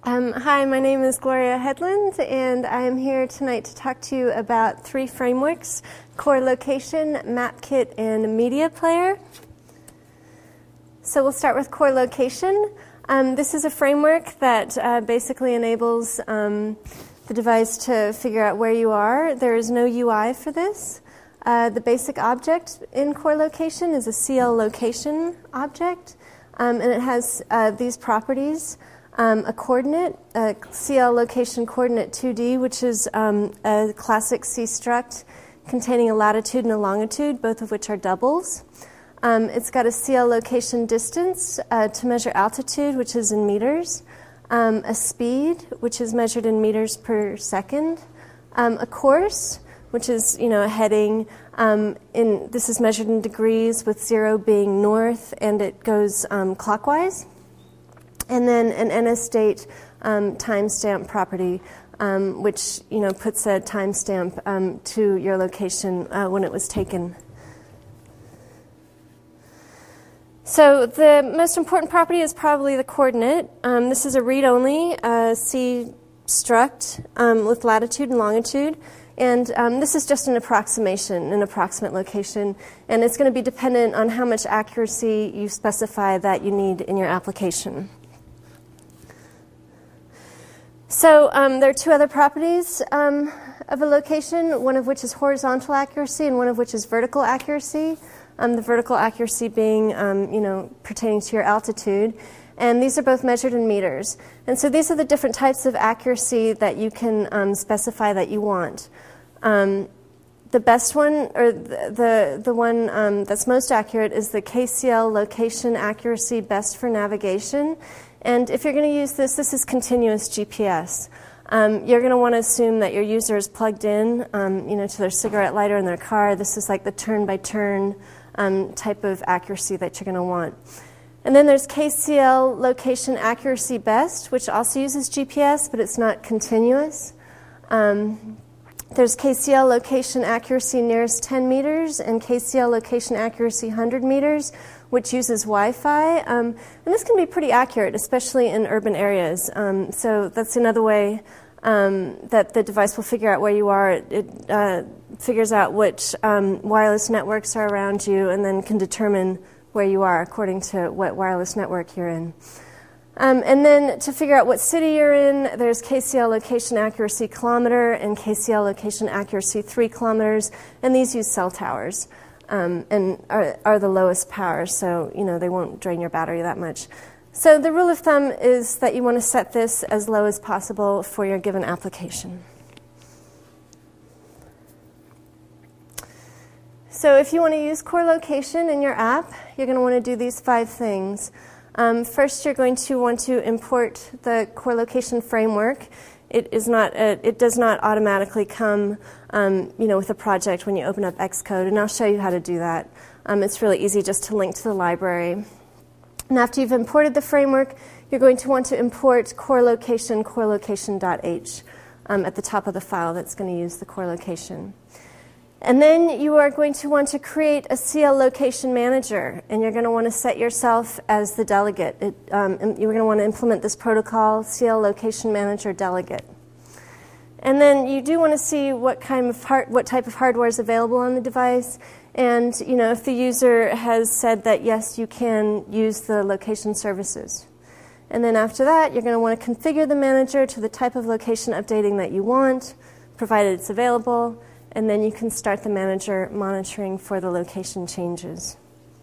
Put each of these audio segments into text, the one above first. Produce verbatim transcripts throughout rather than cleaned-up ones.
Um, hi, my name is Gloria Headland, and I am here tonight to talk to you about three frameworks: Core Location, MapKit, and Media Player. So we'll start with Core Location. Um, this is a framework that uh, basically enables um, the device to figure out where you are. There is no U I for this. Uh, the basic object in Core Location is a C L location object, um, and it has uh, these properties. Um, a coordinate, a C L location coordinate two D, which is um, a classic C struct containing a latitude and a longitude, both of which are doubles. Um, it's got a C L location distance uh, to measure altitude, which is in meters, um, a speed, which is measured in meters per second, um, a course, which is, you know, a heading. Um, in, this is measured in degrees, with zero being north, and it goes um, clockwise. And then an N S date um, timestamp property, um, which, you know, puts a timestamp um, to your location uh, when it was taken. So the most important property is probably the coordinate. Um, this is a read-only uh, C struct um, with latitude and longitude. And um, this is just an approximation, an approximate location. And it's going to be dependent on how much accuracy you specify that you need in your application. So um, there are two other properties um, of a location, one of which is horizontal accuracy and one of which is vertical accuracy. Um, the vertical accuracy being, um, you know, pertaining to your altitude. And these are both measured in meters. And so these are the different types of accuracy that you can um, specify that you want. Um, the best one, or the the, the one um, that's most accurate, is the K C L location accuracy best for navigation. And if you're going to use this, this is continuous G P S. Um, you're going to want to assume that your user is plugged in, um, you know, to their cigarette lighter in their car. This is like the turn-by-turn um, type of accuracy that you're going to want. And then there's K C L location accuracy best, which also uses G P S, but it's not continuous. Um, there's K C L location accuracy nearest ten meters and K C L location accuracy one hundred meters, which uses Wi-Fi. Um, and this can be pretty accurate, especially in urban areas. Um, so that's another way um, that the device will figure out where you are. It, it uh, figures out which um, wireless networks are around you and then can determine where you are according to what wireless network you're in. Um, and then to figure out what city you're in, there's K C L location accuracy kilometer and K C L location accuracy three kilometers, and these use cell towers. Um, and are, are the lowest power, so you know they won't drain your battery that much. So the rule of thumb is that you want to set this as low as possible for your given application. So if you want to use Core Location in your app, you're going to want to do these five things. Um, first, you're going to want to import the Core Location framework. It is not. A, it does not automatically come, um, you know, with a project when you open up Xcode, and I'll show you how to do that. Um, it's really easy just to link to the library. And after you've imported the framework, you're going to want to import Core Location, core location.h um, at the top of the file that's going to use the Core Location. And then you are going to want to create a C L location manager, and you're going to want to set yourself as the delegate. It, um, you're going to want to implement this protocol, C L location manager delegate. And then you do want to see what kind of hard, what type of hardware is available on the device, and you know if the user has said that yes, you can use the location services. And then after that, you're going to want to configure the manager to the type of location updating that you want, provided it's available. And then you can start the manager monitoring for the location changes.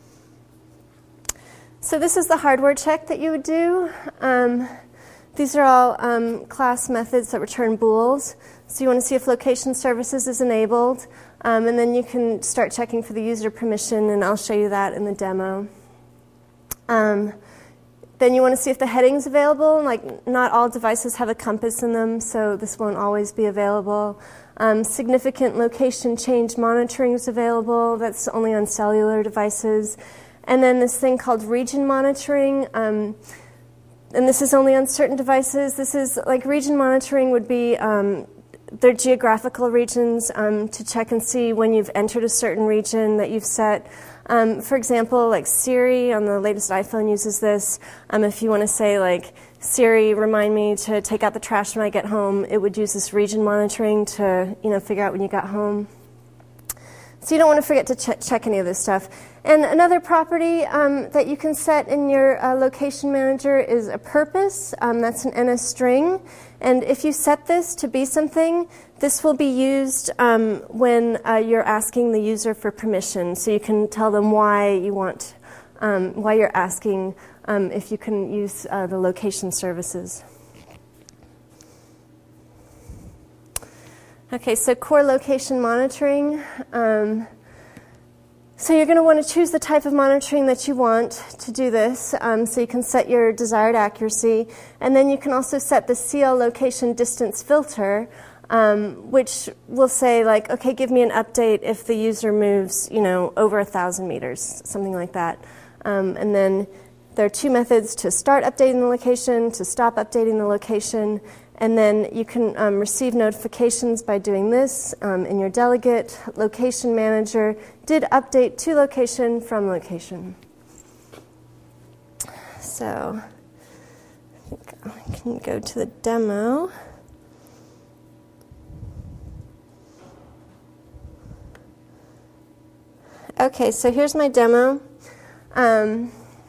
So this is the hardware check that you would do. Um, these are all um, class methods that return bools. So you want to see if location services is enabled. Um, and then you can start checking for the user permission, and I'll show you that in the demo. Um, then you want to see if the heading's available. Like, not all devices have a compass in them, so this won't always be available. Um, significant location change monitoring is available. That's only on cellular devices. And then this thing called region monitoring, um, and this is only on certain devices. This is like region monitoring would be um, their geographical regions um, to check and see when you've entered a certain region that you've set. Um, for example, like Siri on the latest iPhone uses this. Um, if you want to say like Siri, remind me to take out the trash when I get home. It would use this region monitoring to, you know, figure out when you got home. So you don't want to forget to check, check any of this stuff. And another property um, that you can set in your uh, location manager is a purpose. Um, that's an N S string. And if you set this to be something, this will be used um, when uh, you're asking the user for permission. So you can tell them why you want, um, why you're asking um, if you can use uh, the location services. Okay, so core location monitoring. Um, so you're going to want to choose the type of monitoring that you want to do this. Um, so you can set your desired accuracy. And then you can also set the C L location distance filter, um, which will say, like, okay, give me an update if the user moves, you know, over a thousand meters, something like that. Um, and then there are two methods to start updating the location, to stop updating the location. And then you can um, receive notifications by doing this um, in your delegate. Location manager did update to location from location. So I think I can go to the demo. Okay, so here's my demo. Um,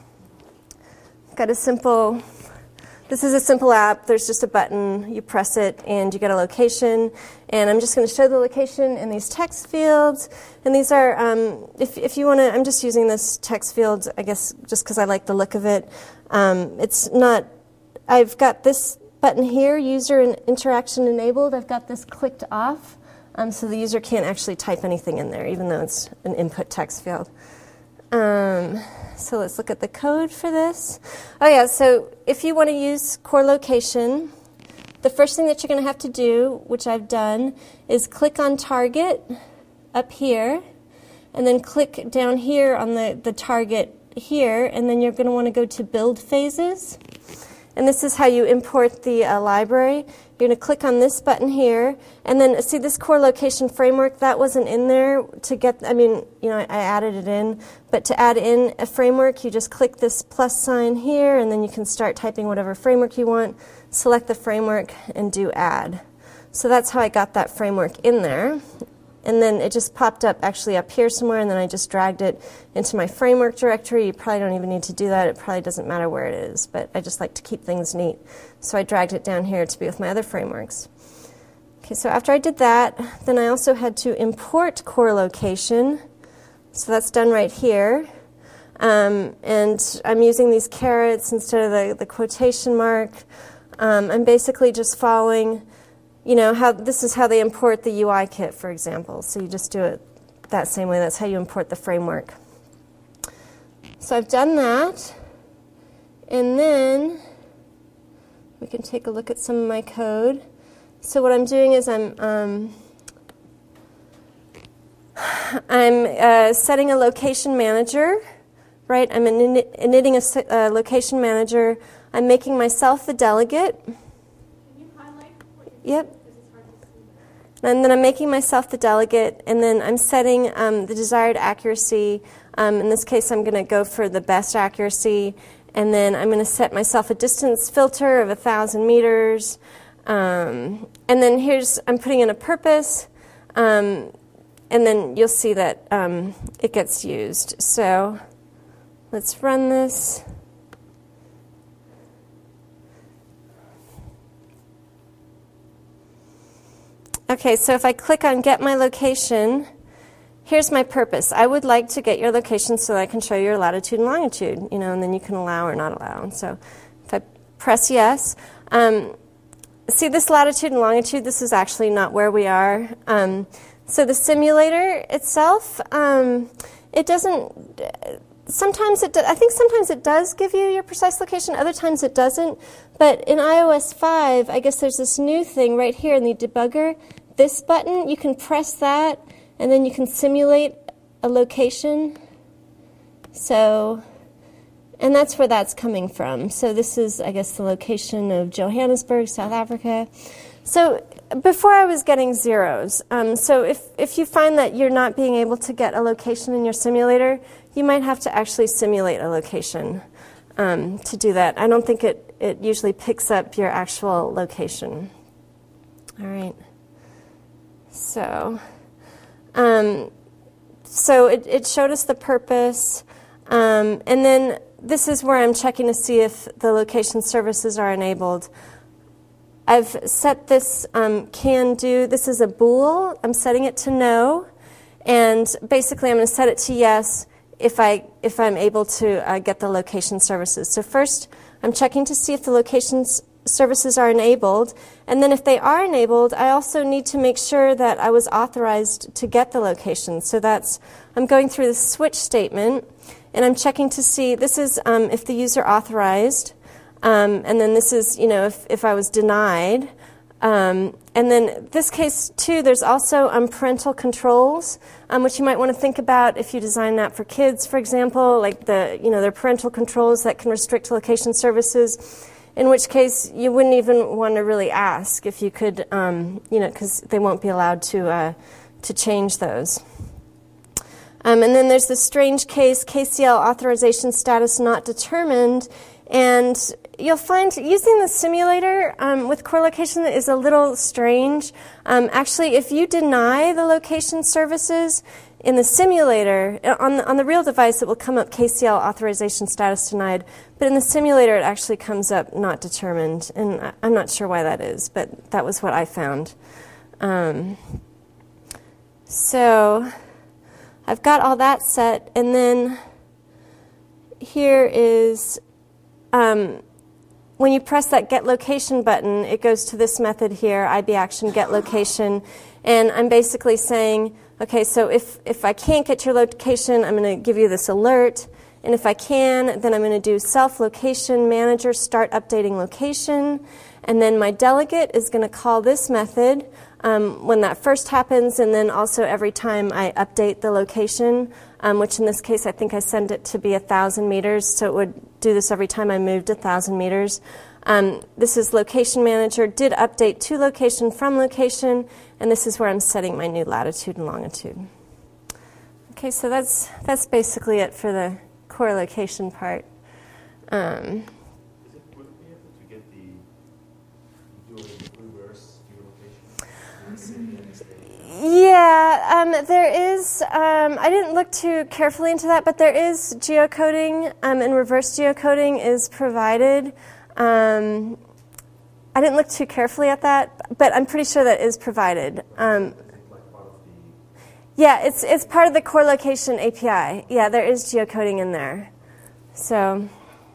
got a simple... This is a simple app. There's just a button. You press it, and you get a location. And I'm just going to show the location in these text fields. And these are, um, if, if you want to, I'm just using this text field, I guess, just because I like the look of it. Um, it's not, I've got this button here, user and interaction enabled. I've got this clicked off, um, so the user can't actually type anything in there, even though it's an input text field. Um, so let's look at the code for this. Oh yeah, so if you want to use core location, the first thing that you're going to have to do, which I've done, is click on target up here, and then click down here on the, the target here, and then you're going to want to go to build phases. And this is how you import the uh, library. You're going to click on this button here, and then see this core location framework, that wasn't in there to get, I mean, you know, I, I added it in, but to add in a framework, you just click this plus sign here, and then you can start typing whatever framework you want, select the framework, and do add. So that's how I got that framework in there. And then it just popped up actually up here somewhere, and then I just dragged it into my framework directory. You probably don't even need to do that. It probably doesn't matter where it is, but I just like to keep things neat. So I dragged it down here to be with my other frameworks. Okay, so after I did that, then I also had to import core location. So that's done right here. Um, and I'm using these carets instead of the, the quotation mark. Um, I'm basically just following... You know, how this is how they import the U I kit, for example. So you just do it that same way. That's how you import the framework. So I've done that. And then we can take a look at some of my code. So what I'm doing is I'm, um, I'm uh, setting a location manager, right? I'm init initting a uh, location manager. I'm making myself the delegate. Yep. And then I'm making myself the delegate, and then I'm setting um, the desired accuracy. Um, in this case, I'm going to go for the best accuracy, and then I'm going to set myself a distance filter of one thousand meters. Um, and then here's, I'm putting in a purpose, um, and then you'll see that um, it gets used. So let's run this. Okay, so if I click on Get My Location, here's my purpose. I would like to get your location so that I can show your latitude and longitude, you know, and then you can allow or not allow. And so if I press yes, um, see this latitude and longitude, this is actually not where we are. Um, so the simulator itself, um, it doesn't... Sometimes it, do, I think sometimes it does give you your precise location, other times it doesn't. But in i O S five, I guess there's this new thing right here in the debugger. This button, you can press that, and then you can simulate a location. So, and that's where that's coming from. So this is, I guess, the location of Johannesburg, South Africa. So before I was getting zeros. Um, so if, if you find that you're not being able to get a location in your simulator, you might have to actually simulate a location um, to do that. I don't think it, it usually picks up your actual location. All right. So, um, so it, it showed us the purpose, um, and then this is where I'm checking to see if the location services are enabled. I've set this um, can do. This is a bool. I'm setting it to no, and basically I'm going to set it to yes if I if I'm able to uh, get the location services. So first, I'm checking to see if the location services are enabled, and then if they are enabled, I also need to make sure that I was authorized to get the location. So that's I'm going through the switch statement, and I'm checking to see this is um, if the user authorized. Um, and then this is, you know, if, if I was denied. Um, and then this case, too, there's also um, parental controls, um, which you might want to think about if you design an app for kids, for example, like the, you know, there are parental controls that can restrict location services, in which case you wouldn't even want to really ask if you could, um, you know, because they won't be allowed to, uh, to change those. Um, and then there's the strange case, K C L authorization status not determined. And you'll find using the simulator um, with core location is a little strange. Um, actually, if you deny the location services in the simulator, on the, on the real device it will come up K C L authorization status denied, but in the simulator it actually comes up not determined. And I'm not sure why that is, but that was what I found. Um, so I've got all that set, and then here is Um, when you press that get location button, it goes to this method here, I B action get location, and I'm basically saying, okay, so if, if I can't get your location, I'm going to give you this alert, and if I can, then I'm going to do self location manager start updating location, and then my delegate is going to call this method um, when that first happens, and then also every time I update the location, um, which in this case I think I send it to be one thousand meters, so it would do this every time I moved one thousand meters. Um, this is location manager, did update to location from location, and this is where I'm setting my new latitude and longitude. Okay, so that's that's basically it for the core location part. Um, Is it, would it be able to get the dual reverse geolocation? Yeah, um, there is, um, I didn't look too carefully into that, but there is geocoding, um, and reverse geocoding is provided. Um, I didn't look too carefully at that, but I'm pretty sure that is provided. Um, yeah, it's it's part of the core location A P I. Yeah, there is geocoding in there. So.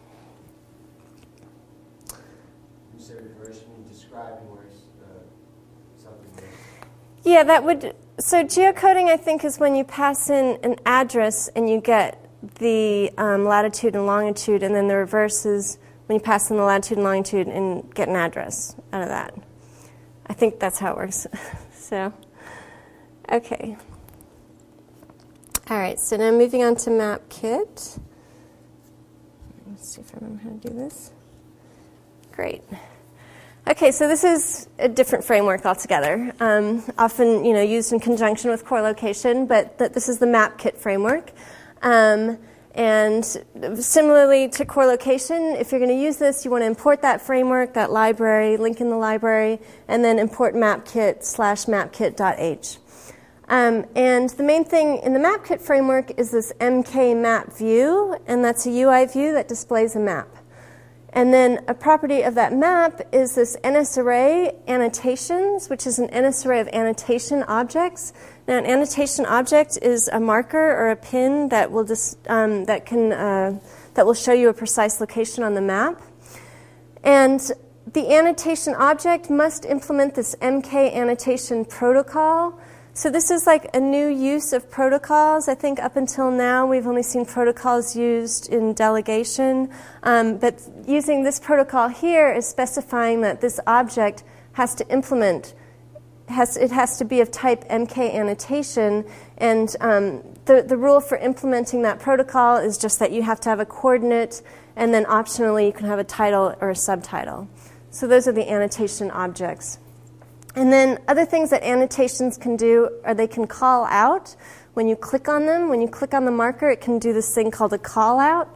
You say reverse, you mean describing where uh, something is. Yeah, that would, so geocoding I think is when you pass in an address and you get the um, latitude and longitude, and then the reverse is when you pass in the latitude and longitude and get an address out of that. I think that's how it works. So, okay. All right, so now moving on to MapKit. Let's see if I remember how to do this. Great. Okay, so this is a different framework altogether, um, often you know used in conjunction with core location, but th- this is the MapKit framework. Um, and similarly to core location, if you're going to use this, you want to import that framework, that library, link in the library, and then import mapkit slash mapkit.h. Um, and the main thing in the MapKit framework is this M K map view, and that's a U I view that displays a map. And then a property of that map is this N S array annotations, which is an N S array of annotation objects. Now, an annotation object is a marker or a pin that will dis, um, that can uh, that will show you a precise location on the map. And the annotation object must implement this M K annotation protocol. So this is like a new use of protocols. I think up until now we've only seen protocols used in delegation. Um, but using this protocol here is specifying that this object has to implement, has it has to be of type M K annotation. And um, the, the rule for implementing that protocol is just that you have to have a coordinate, and then optionally you can have a title or a subtitle. So those are the annotation objects. And then other things that annotations can do are they can call out when you click on them. When you click on the marker, it can do this thing called a call out.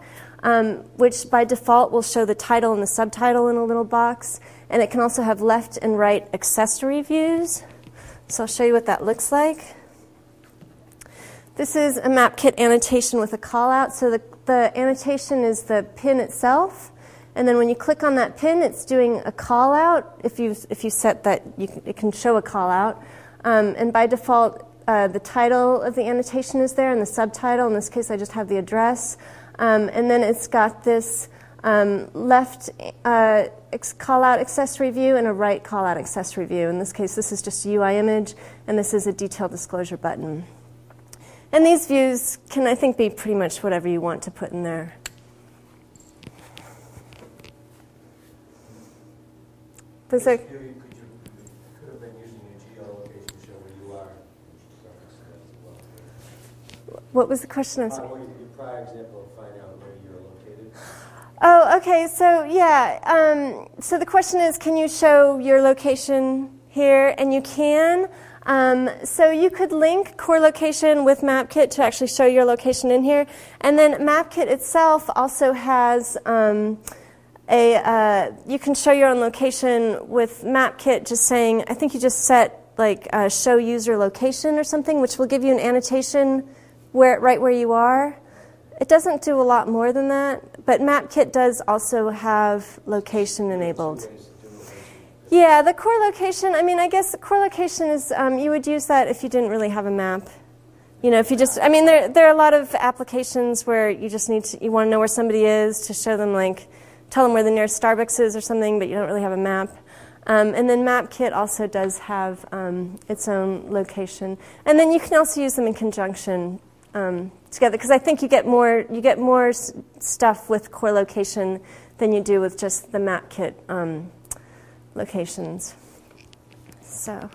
um, which by default will show the title and the subtitle in a little box. And it can also have left and right accessory views. So I'll show you what that looks like. This is a MapKit annotation with a callout. So the, the annotation is the pin itself. And then when you click on that pin, it's doing a callout. If you, if you set that, you can, it can show a callout. Um, and by default, uh, the title of the annotation is there and the subtitle. In this case, I just have the address. Um, and then it's got this um, left uh, callout accessory view and a right callout accessory view. In this case, this is just a U I image, and this is a detailed disclosure button. And these views can, I think, be pretty much whatever you want to put in there. Does that, Could you could have been using a geolocation to show where you are. what was the question? I'm Uh, sorry. what is your prior example of find out where you're located? Oh, okay. So yeah. Um, so the question is, can you show your location here? And you can. Um, so you could link core location with MapKit to actually show your location in here. And then MapKit itself also has um, a, uh, you can show your own location with MapKit just saying, I think you just set like uh, show user location or something, which will give you an annotation where right where you are. It doesn't do a lot more than that, but MapKit does also have location enabled. Yeah, the core location, I mean, I guess the core location is, um, you would use that if you didn't really have a map. You know, if you just, I mean, there there are a lot of applications where you just need to, you want to know where somebody is to show them, like, tell them where the nearest Starbucks is or something, but you don't really have a map. Um, and then MapKit also does have um, its own location. And then you can also use them in conjunction um, together, because I think you get more, you get more s- stuff with core location than you do with just the MapKit um locations. So,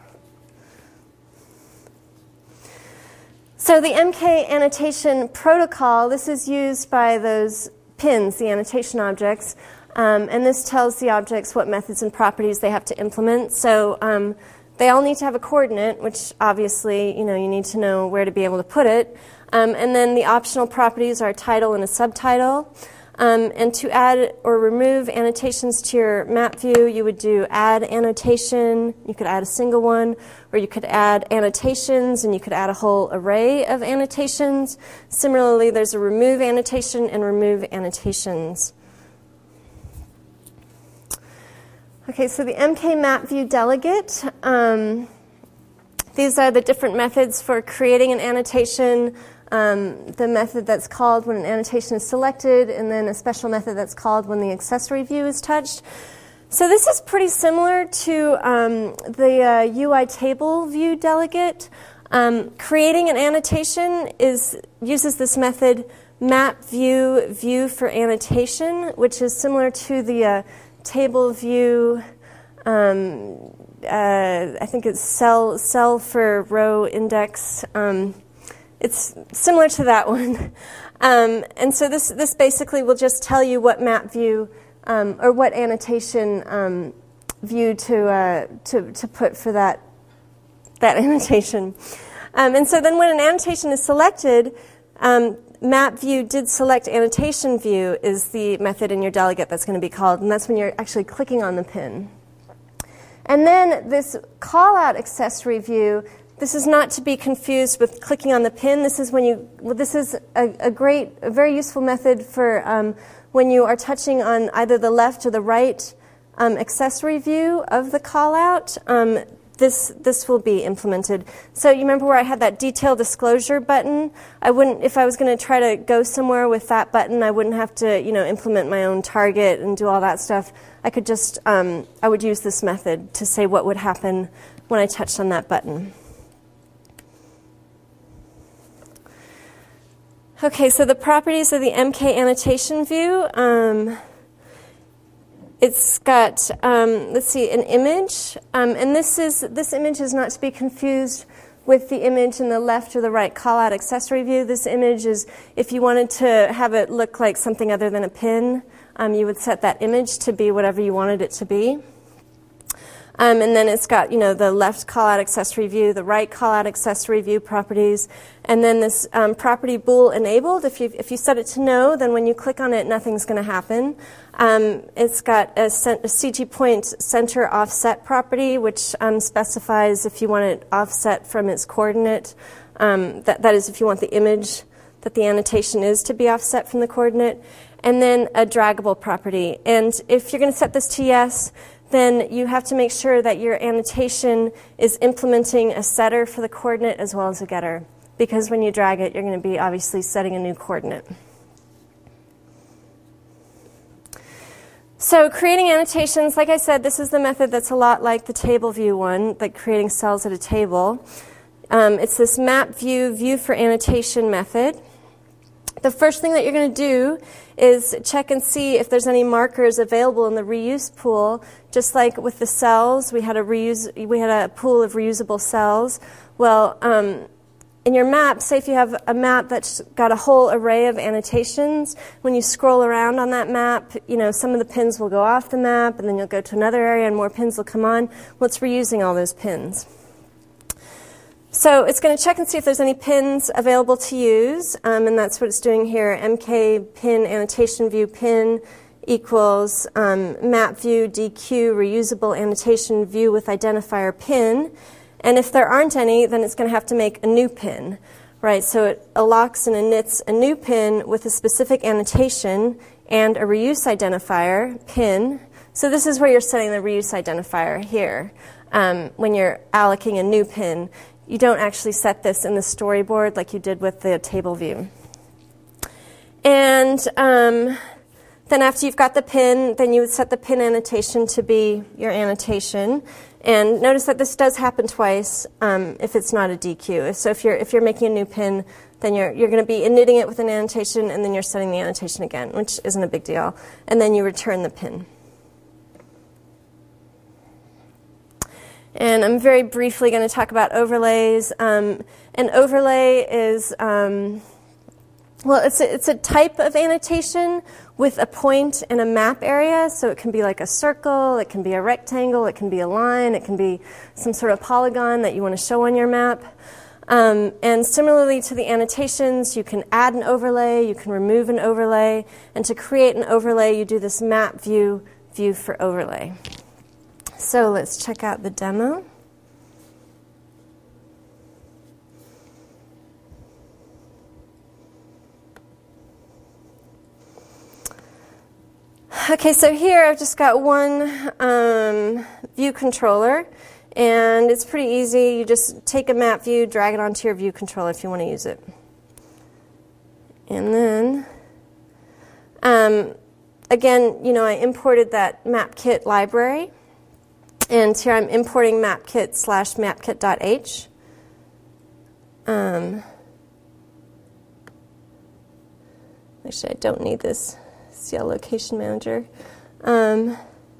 so the M K annotation protocol, this is used by those pins, the annotation objects, um, and this tells the objects what methods and properties they have to implement. So um, they all need to have a coordinate, which obviously, you know, you need to know where to be able to put it. Um, and then the optional properties are a title and a subtitle. Um, and to add or remove annotations to your map view, you would do add annotation. You could add a single one, or you could add annotations, and you could add a whole array of annotations. Similarly, there's a remove annotation and remove annotations. Okay, so the M K map view delegate. Um, these are the different methods for creating an annotation. Um, the method that's called when an annotation is selected, and then a special method that's called when the accessory view is touched. So this is pretty similar to um, the uh, U I table view delegate. Um, creating an annotation is uses this method map view view for annotation, which is similar to the uh, table view. Um, uh, I think it's cell cell for row index. Um, It's similar to that one. Um, and so this, this basically will just tell you what map view um, or what annotation um, view to, uh, to, to put for that, that annotation. Um, and so then when an annotation is selected, um, map view did select annotation view is the method in your delegate that's going to be called, and that's when you're actually clicking on the pin. And then this callout accessory view, this is not to be confused with clicking on the pin. This is when you. Well, this is a, a great, a very useful method for um, when you are touching on either the left or the right um, accessory view of the callout. Um, this this will be implemented. So you remember where I had that detail disclosure button? I wouldn't, if I was going to try to go somewhere with that button, I wouldn't have to, you know, implement my own target and do all that stuff. I could just, um, I would use this method to say what would happen when I touched on that button. Okay, so the properties of the M K annotation view, um, it's got, um, let's see, an image, um, and this is this image is not to be confused with the image in the left or the right callout accessory view. This image is, if you wanted to have it look like something other than a pin, um, you would set that image to be whatever you wanted it to be. Um, and then it's got, you know, the left callout accessory view, the right callout accessory view properties, and then this um, property bool enabled. If you if you set it to no, then when you click on it, nothing's going to happen. Um, it's got a, cent- a C G point center offset property, which um, specifies if you want it offset from its coordinate. Um, that that is, if you want the image that the annotation is to be offset from the coordinate, and then a draggable property. And if you're going to set this to yes, then you have to make sure that your annotation is implementing a setter for the coordinate as well as a getter, because when you drag it, you're going to be obviously setting a new coordinate. So creating annotations, like I said, this is the method that's a lot like the table view one, like creating cells at a table. Um, it's this map view, view for annotation method. The first thing that you're going to do is check and see if there's any markers available in the reuse pool. Just like with the cells, we had a reuse, we had a pool of reusable cells. Well, um, in your map, say if you have a map that's got a whole array of annotations, when you scroll around on that map, you know, some of the pins will go off the map, and then you'll go to another area and more pins will come on. Well, it's reusing all those pins. So it's going to check and see if there's any pins available to use, um, and that's what it's doing here. M K pin annotation view pin equals um, map view D Q reusable annotation view with identifier pin. And if there aren't any, then it's going to have to make a new pin, right? So it allocks and inits a new pin with a specific annotation and a reuse identifier pin. So this is where you're setting the reuse identifier here. Um, when you're allocating a new pin, you don't actually set this in the storyboard like you did with the table view. And um, then after you've got the pin, then you would set the pin annotation to be your annotation. And notice that this does happen twice um, if it's not a D Q. So if you're if you're making a new pin, then you're you're going to be initting it with an annotation, and then you're setting the annotation again, which isn't a big deal. And then you return the pin. And I'm very briefly going to talk about overlays. Um, an overlay is, um, well, it's a, it's a type of annotation with a point and a map area. So it can be like a circle, it can be a rectangle, it can be a line, it can be some sort of polygon that you want to show on your map. Um, and similarly to the annotations, you can add an overlay, you can remove an overlay. And to create an overlay, you do this map view, view for overlay. So let's check out the demo. Okay, so here I've just got one um, view controller, and it's pretty easy. You just take a map view, drag it onto your view controller if you want to use it. And then, um, again, you know, I imported that MapKit library. And here I'm importing mapkit slash mapkit.h. Um, actually, I don't need this C L location manager. Um,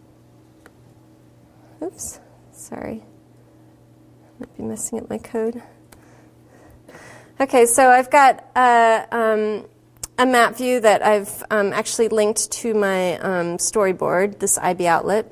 oops, sorry. Might be messing up my code. Okay, so I've got a, um, a map view that I've um, actually linked to my um, storyboard, this I B outlet.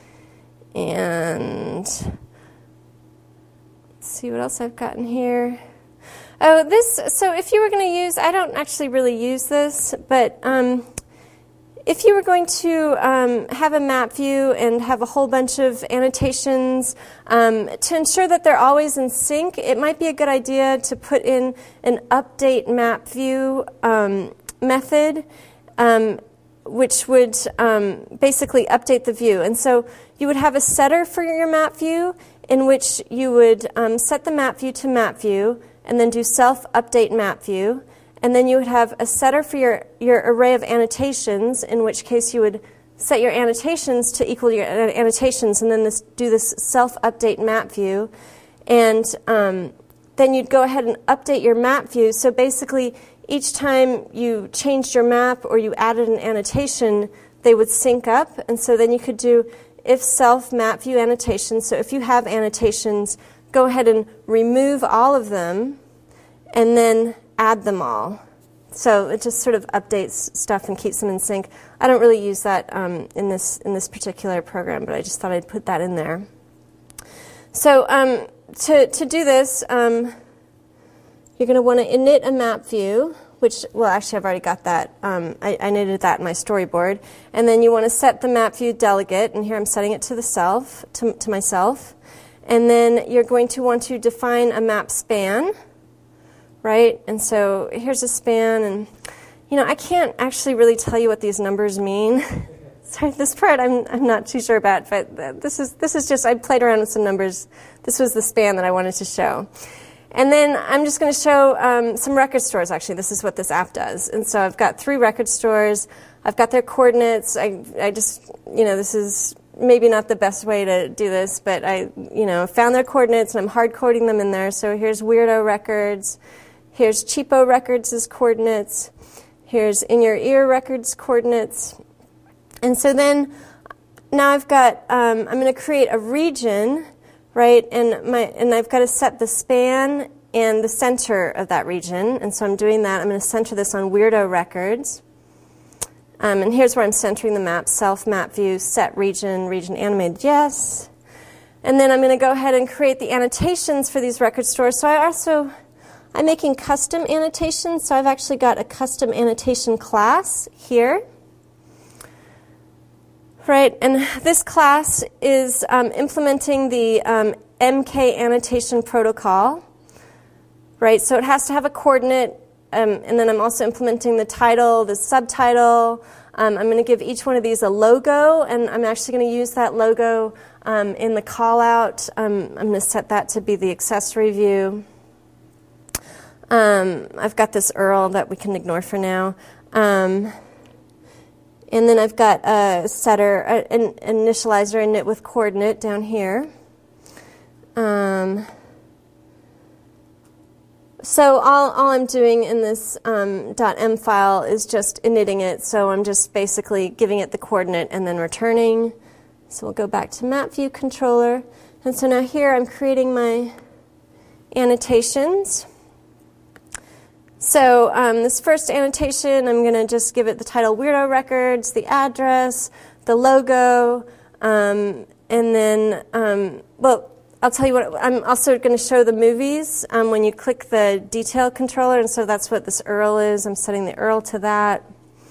And let's see what else I've gotten here. Oh, this, so if you were going to use, I don't actually really use this, but um, if you were going to um, have a map view and have a whole bunch of annotations, um, to ensure that they're always in sync, it might be a good idea to put in an update map view um, method, um, which would um, basically update the view. And so you would have a setter for your map view in which you would um, set the map view to map view and then do self-update map view. And then you would have a setter for your, your array of annotations, in which case you would set your annotations to equal your annotations and then this, do this self-update map view. And um, then you'd go ahead and update your map view. So basically, each time you changed your map or you added an annotation, they would sync up. And so then you could do if self map view annotations. So if you have annotations, go ahead and remove all of them and then add them all. So it just sort of updates stuff and keeps them in sync. I don't really use that um, in this in this particular program, but I just thought I'd put that in there. So um, to, to do this, um, you're going to want to init a map view, which, well, actually, I've already got that. Um, I, I knitted that in my storyboard. And then you want to set the map view delegate, and here I'm setting it to the self, to, to myself. And then you're going to want to define a map span, right? And so here's a span, and, you know, I can't actually really tell you what these numbers mean. Sorry, this part I'm I'm not too sure about, but this is this is just, I played around with some numbers. This was the span that I wanted to show. And then I'm just going to show um, some record stores, actually. This is what this app does. And so I've got three record stores. I've got their coordinates. I, I just, you know, this is maybe not the best way to do this, but I, you know, found their coordinates, and I'm hard coding them in there. So here's Weirdo Records. Here's Cheapo Records' coordinates. Here's In Your Ear Records' coordinates. And so then now I've got, um, I'm going to create a region, right? And my and I've got to set the span and the center of that region. And so I'm doing that. I'm going to center this on Weirdo Records. Um, and here's where I'm centering the map: self, map view, set region, region animated, yes. And then I'm going to go ahead and create the annotations for these record stores. So I also, I'm making custom annotations. So I've actually got a custom annotation class here. Right, and this class is um, implementing the um, M K annotation protocol. Right, so it has to have a coordinate, um, and then I'm also implementing the title, the subtitle. Um, I'm going to give each one of these a logo, and I'm actually going to use that logo um, in the callout. Um, I'm going to set that to be the accessory view. Um, I've got this U R L that we can ignore for now. Um, And then I've got a setter, an initializer, init with coordinate down here. Um, so all, all I'm doing in this um, .m file is just initting it. So I'm just basically giving it the coordinate and then returning. So we'll go back to map view controller. And so now here I'm creating my annotations. So um, this first annotation, I'm going to just give it the title Weirdo Records, the address, the logo, um, and then, um, well, I'll tell you what, I'm also going to show the movies um, when you click the detail controller, and so that's what this U R L is. I'm setting the U R L to that.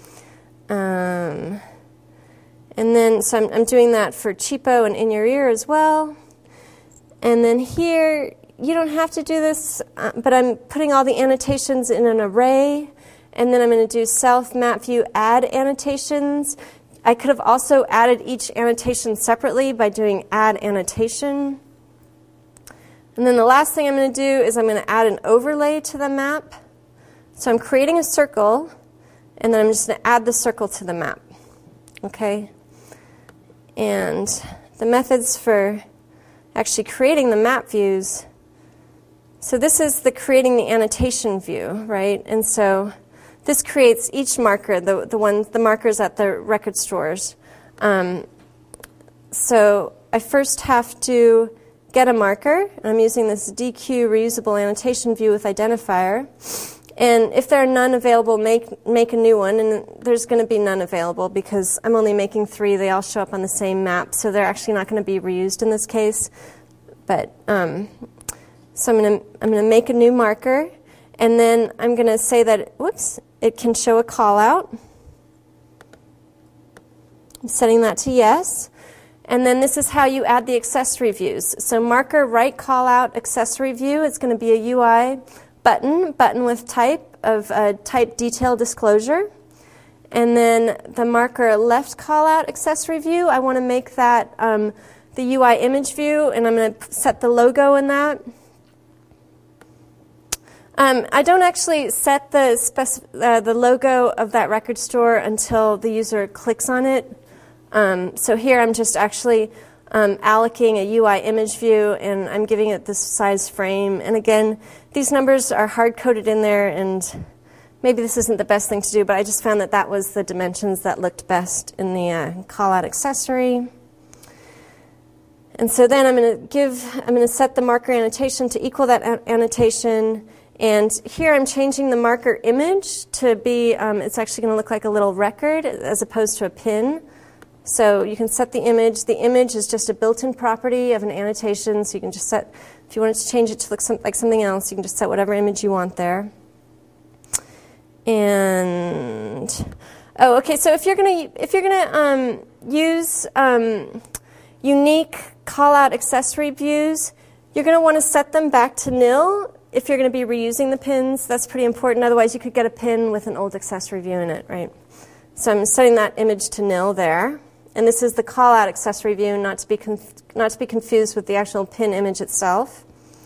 Um, and then, so I'm, I'm doing that for Cheapo and In Your Ear as well. And then here, you don't have to do this, uh, but I'm putting all the annotations in an array, and then I'm going to do self map view add annotations. I could have also added each annotation separately by doing add annotation. And then the last thing I'm going to do is I'm going to add an overlay to the map. So I'm creating a circle, and then I'm just going to add the circle to the map. Okay? And the methods for actually creating the map views. So this is the creating the annotation view, right? And so this creates each marker, the the ones, the markers at the record stores. Um, so I first have to get a marker. I'm using this D Q reusable annotation view with identifier. And if there are none available, make make a new one. And there's going to be none available because I'm only making three. They all show up on the same map, so they're actually not going to be reused in this case. But um, So I'm going to I'm going to make a new marker, and then I'm going to say that, whoops, it can show a call out. I'm setting that to yes. And then this is how you add the accessory views. So marker right call out accessory view. It's going to be a U I button, button with type of uh, type detail disclosure. And then the marker left call out accessory view, I want to make that um, the U I image view, and I'm going to set the logo in that. Um, I don't actually set the spec- uh, the logo of that record store until the user clicks on it. Um, so here I'm just actually um, allocating a U I image view, and I'm giving it this size frame. And again, these numbers are hard-coded in there, and maybe this isn't the best thing to do, but I just found that that was the dimensions that looked best in the uh, call-out accessory. And so then I'm going to give, I'm going to set the marker annotation to equal that a- annotation. And here I'm changing the marker image to be, um, it's actually going to look like a little record as opposed to a pin. So you can set the image. The image is just a built-in property of an annotation, so you can just set, if you wanted to change it to look some, like something else, you can just set whatever image you want there. And, oh, okay, so if you're going to if you're going to um, use um, unique call-out accessory views, you're going to want to set them back to nil if you're going to be reusing the pins. That's pretty important. Otherwise, you could get a pin with an old accessory view in it, right? So I'm setting that image to nil there. And this is the call-out accessory view, not to be conf not to be confused with the actual pin image itself.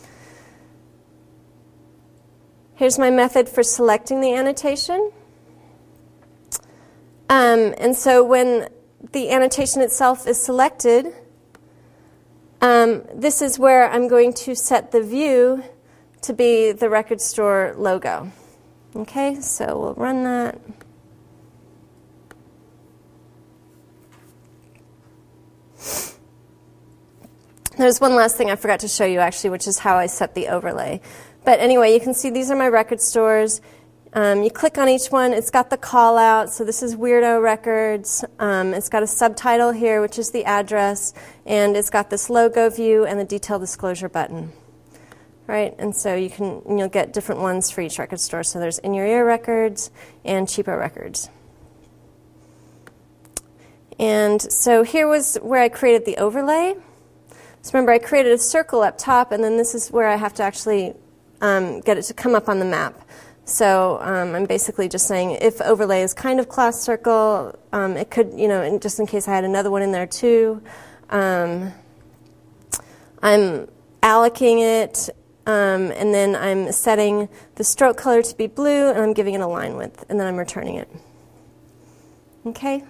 Here's my method for selecting the annotation. Um, and so when the annotation itself is selected, um, this is where I'm going to set the view to be the record store logo. Okay, so we'll run that. There's one last thing I forgot to show you, actually, which is how I set the overlay. But anyway, you can see these are my record stores. Um, you click on each one. It's got the call out. So this is Weirdo Records. Um, it's got a subtitle here, which is the address. And it's got this logo view and the detail disclosure button. Right? And so you can, you'll get different ones for each record store. So there's In Your Ear Records and Cheapo Records. And so here was where I created the overlay. So remember, I created a circle up top, and then this is where I have to actually um, get it to come up on the map. So um, I'm basically just saying if overlay is kind of class circle, um, it could, you know, just in case I had another one in there too. Um, I'm allocating it, um, and then I'm setting the stroke color to be blue, and I'm giving it a line width, and then I'm returning it. Okay?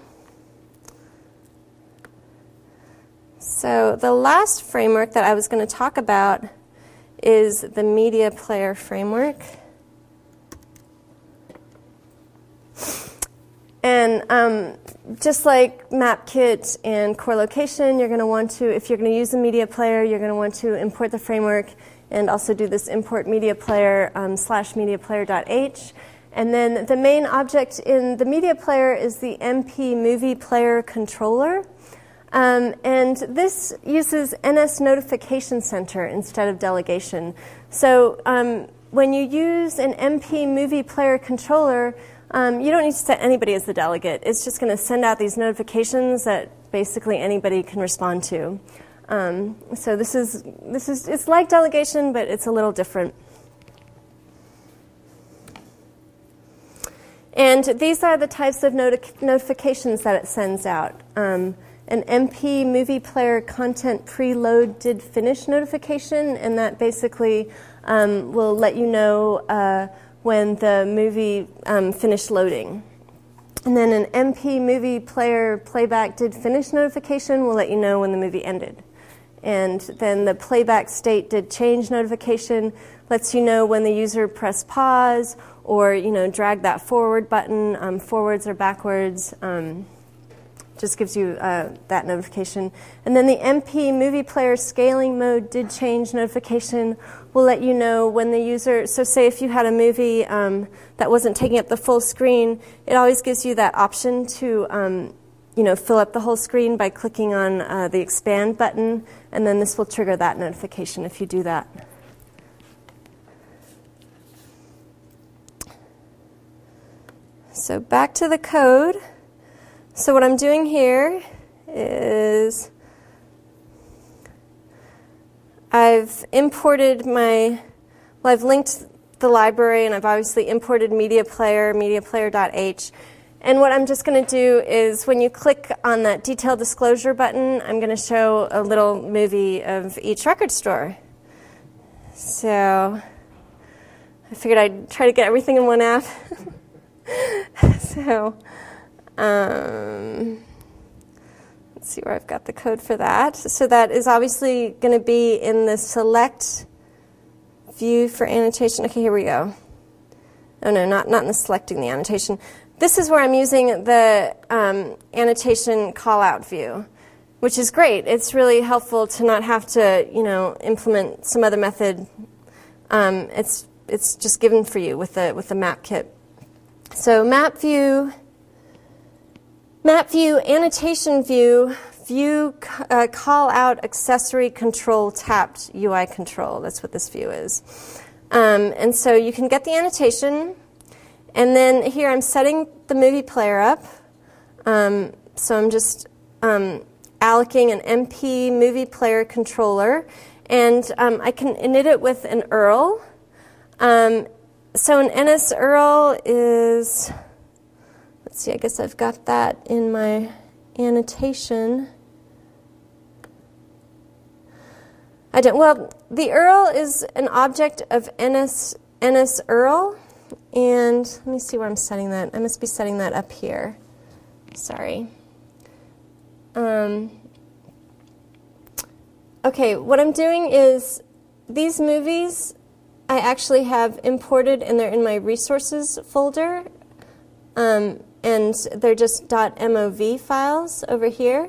So the last framework that I was going to talk about is the Media Player framework. And um, just like MapKit and Core Location, you're going to want to, if you're going to use a media player, you're going to want to import the framework and also do this import media player um, slash media player.h. And then the main object in the media player is the M P Movie Player controller. Um, and this uses N S Notification Center instead of delegation. So um, when you use an M P Movie Player controller, um, you don't need to set anybody as the delegate. It's just going to send out these notifications that basically anybody can respond to. Um, so this is this is it's like delegation, but it's a little different. And these are the types of noti- notifications that it sends out. Um, An M P Movie Player Content Preload Did Finish notification, and that basically um, will let you know uh, when the movie um, finished loading. And then an M P Movie Player Playback Did Finish notification will let you know when the movie ended. And then the Playback State Did Change notification lets you know when the user pressed pause or, you know, drag that forward button, um, forwards or backwards. Um, just gives you uh, that notification. And then the M P Movie Player Scaling Mode Did Change notification will let you know when the user, so say if you had a movie um, that wasn't taking up the full screen, it always gives you that option to um, you know, fill up the whole screen by clicking on uh, the expand button, and then this will trigger that notification if you do that. So back to the code. So what I'm doing here is I've imported my, well, I've linked the library, and I've obviously imported media player, media player.h. And what I'm just going to do is when you click on that detail disclosure button, I'm going to show a little movie of each record store. So I figured I'd try to get everything in one app. so... Um, let's see where I've got the code for that. So that is obviously going to be in the select view for annotation. Okay, here we go. Oh no, not, not in the selecting the annotation. This is where I'm using the um, annotation callout view, which is great. It's really helpful to not have to, you know, implement some other method. Um, it's it's just given for you with the with the map kit. So map view Map view, annotation view, view uh, call out accessory control tapped U I control. That's what this view is. Um, and so you can get the annotation, and then here I'm setting the movie player up. Um, so I'm just um, allocating an M P movie player controller, and um, I can init it with an U R L. Um, so an N S U R L is, let's see, I guess I've got that in my annotation. I don't, well, the U R L is an object of N S, N S U R L, and let me see where I'm setting that. I must be setting that up here. Sorry. Um, okay, what I'm doing is these movies I actually have imported, and they're in my resources folder, um, and they're just .mov files over here.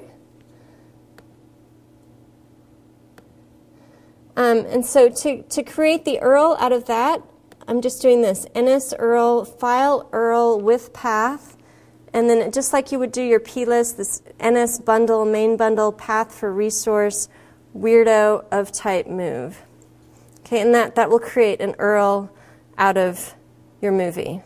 Um, and so to, to create the U R L out of that, I'm just doing this, N S U R L, file U R L with path, and then just like you would do your plist, this N S bundle, main bundle, path for resource, weirdo of type move. Okay, and that, that will create an U R L out of your movie.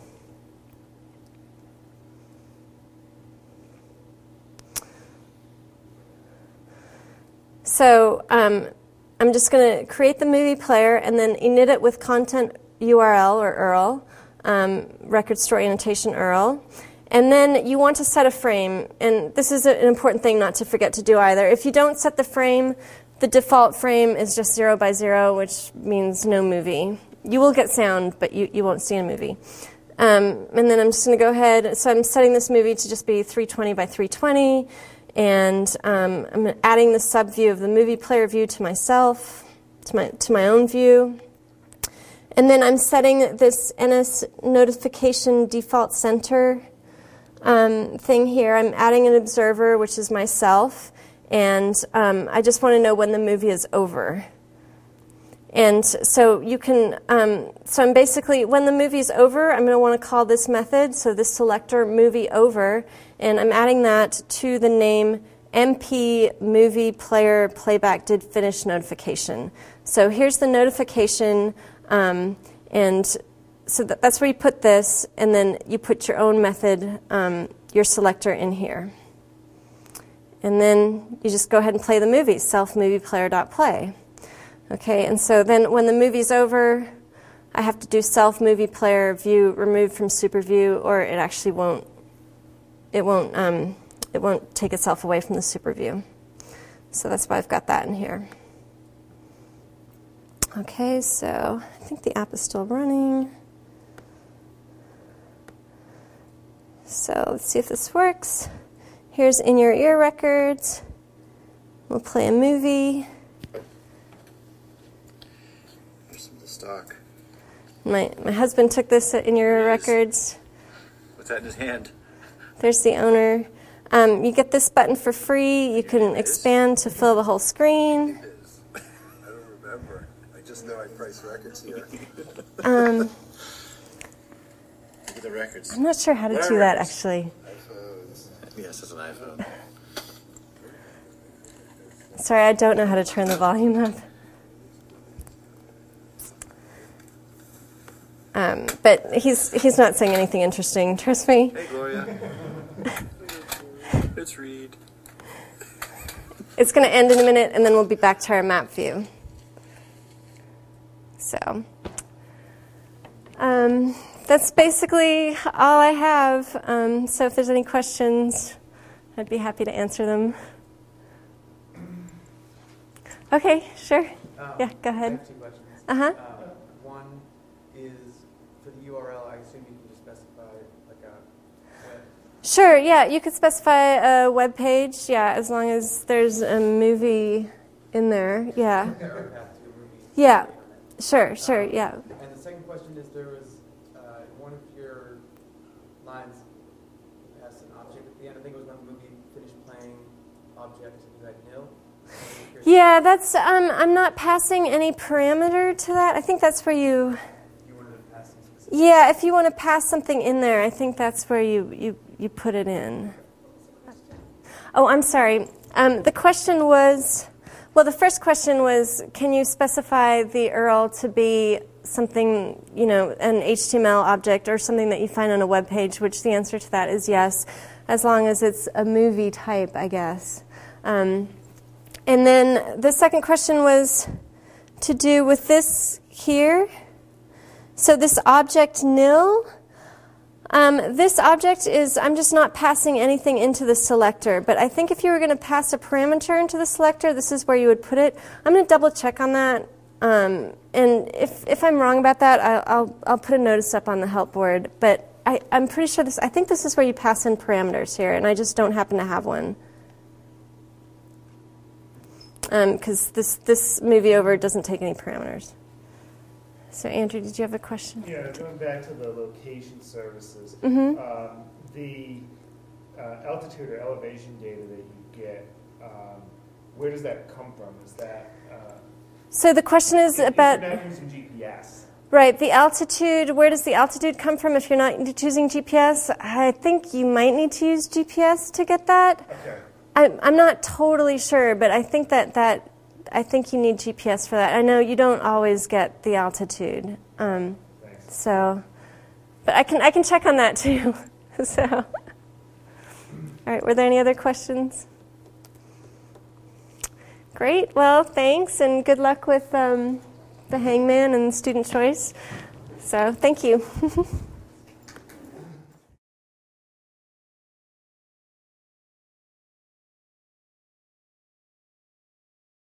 So um, I'm just going to create the movie player and then init it with content U R L or U R L, um, record store annotation U R L. And then you want to set a frame. And this is an important thing not to forget to do either. If you don't set the frame, the default frame is just zero by zero, which means no movie. You will get sound, but you, you won't see a movie. Um, and then I'm just going to go ahead. So I'm setting this movie to just be three twenty by three twenty. And um, I'm adding the subview of the movie player view to myself, to my, to my own view. And then I'm setting this N S notification default center um, thing here. I'm adding an observer, which is myself. And um, I just want to know when the movie is over. And so you can, um, so I'm basically, when the movie is over, I'm going to want to call this method, so this selector movie over, and I'm adding that to the name M P movie player playback did finish notification. So here's the notification, um, and so that, that's where you put this, and then you put your own method, um, your selector in here. And then you just go ahead and play the movie, self-movieplayer.play. Okay, and so then when the movie's over, I have to do self-movieplayer view remove from superview, or it actually won't, it won't, um, it won't take itself away from the superview. So that's why I've got that in here. Okay, so I think the app is still running. So let's see if this works. Here's In Your Ear Records. We'll play a movie. Here's some of the stock. My my husband took this at In Your Ear Records. What's that in his hand? There's the owner. Um, you get this button for free. You can expand to fill the whole screen. I don't remember. I just know I price records here. Um, Look at the records. I'm not sure how to do that, actually. iPhones. Yes, it's an iPhone. Sorry, I don't know how to turn the volume up. Um, but he's he's not saying anything interesting, trust me. Hey, Gloria. It's Reed. It's going to end in a minute, and then we'll be back to our map view. So um, that's basically all I have. Um, so if there's any questions, I'd be happy to answer them. Okay, sure. Um, Yeah, go I ahead. have two questions. Uh-huh. Uh, one is for the U R L, I assume you can just specify like a web. Sure, yeah, you could specify a web page, yeah, as long as there's a movie in there, yeah. Or path to a movie. Yeah, sure, sure, yeah. And the second question is there was uh, one of your lines has an object at the end. I think it was when the movie finished playing object you had nil. Yeah, that's, um, I'm not passing any parameter to that. I think that's where you, You wanted to pass some specific. yeah, if you want to pass something in there, I think that's where you, you, you put it in. Oh, I'm sorry. Um, the question was, well, the first question was, can you specify the U R L to be something, you know, an H T M L object or something that you find on a web page, which the answer to that is yes, as long as it's a movie type, I guess. Um, and then the second question was to do with this here. So this object nil, um, this object is, I'm just not passing anything into the selector, but I think if you were going to pass a parameter into the selector, this is where you would put it. I'm going to double check on that. Um, and if, if I'm wrong about that, I'll, I'll, I'll put a notice up on the help board. But I, I'm pretty sure this, I think this is where you pass in parameters here, and I just don't happen to have one. Because um, this, this movie over doesn't take any parameters. So Andrew, did you have a question? Yeah, going back to the location services, Mm-hmm. um, the uh, altitude or elevation data that you get, um, where does that come from? Is that... Uh, So the question is if about... you're not using G P S. Right, the altitude, where does the altitude come from if you're not choosing G P S? I think you might need to use G P S to get that. Okay. I'm, I'm not totally sure, but I think that, that I think you need G P S for that. I know you don't always get the altitude. Um, Thanks. so, but I can I can check on that too. so, all right, were there any other questions? Great. Well, thanks, and good luck with um, the Hangman and student choice. So, thank you.